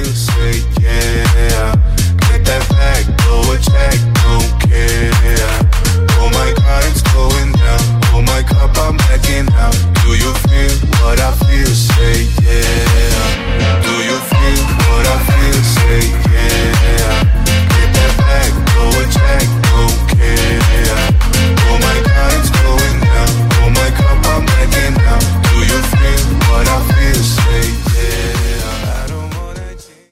say yeah. Get that back, blow a check,